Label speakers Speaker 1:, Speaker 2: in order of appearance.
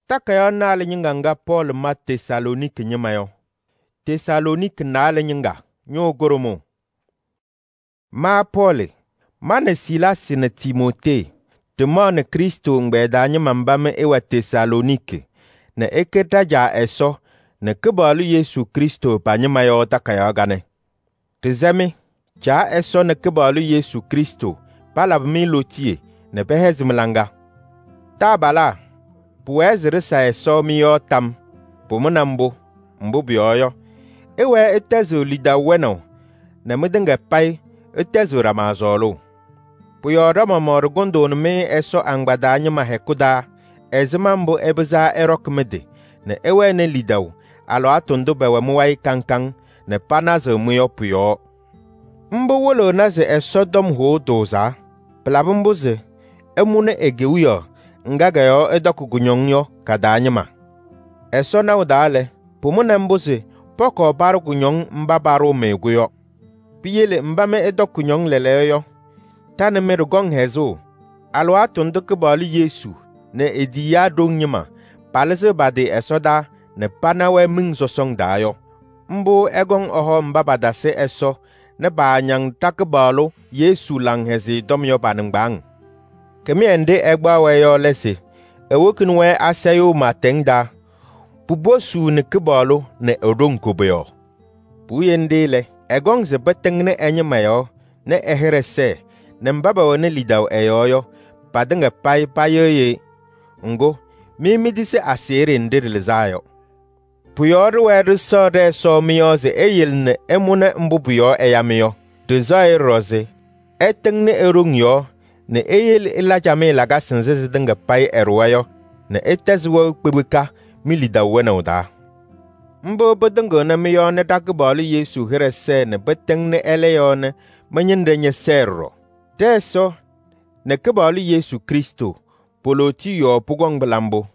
Speaker 1: Takayo nale nyinga nga Paul ma Tesalonike nyimayo. Tesalonike nale nyinga nyo goromo. Ma Paul, ma ne Silas ne Timote, te mo ne Kristo ngbeda nyima mbame ewa Tesalonike, ne eketa ja eso, ne kebalu Yesu Kristo pa nyimayo takayo gane. Te zemi, ja eso ne kebalu Yesu Kristo, palab mi lotie, ne behezimlanga. Tabala, puwezi risa eso miyo tam, pumuna mbu bioyo. Ewe etezu lida weno, ne midenge pai, etezu ramazolo. Puyo rama morgundo nme eso angbada nyima hekuda, ezima mbu ebeza erokmede, ne ewe ne lidaw, alo atondo bewe muwai kankang, ne panaze muyo puyo. Mbu wolo naze eso dom ho doza, pelabumbuze, emune egewuyo, ngagayo edokugunyongyo kadanyima. Eso na udale, pumune mbuze, poko baru gunyong mbabaru meguyo. Piyele mbame edokunyong leleyo. Tane merugong hezo. Alo atondo kebali Yesu, ne ediya dong nyima, palese bade esoda, ne panawe ming sosong dayo. Mbu egong oho mbabadase eso, ne banyang takebalo Yesu lang hezi domyo banengbang. Kemi ende egba weyo lese, ewokinwe aseyo matengda, pubosu ne kebalo ne odong kobeyo. Puyende le, egong ze beteng ne enyimayo, ne eherese, ne mbaba ne lidaw eyoyo, padenge pai payoye, ngo, mimidise asere ndiril zayo. Puyo wedu sode so miyoze eyil ne emune mbubuyo eyamiyo, de zaye roze, eteng ne erungyo, ne eyil ilajame laga sinzeze denge pai erwayo, ne etezwo kpebeka milida wena uda. Mbo bedengo ne miyo ne dakbali Yesu herese ne beteng ne eleyo ne menyende nye serro. Deso ne kebali Yesu Kristo, poloti yo pugong belambo.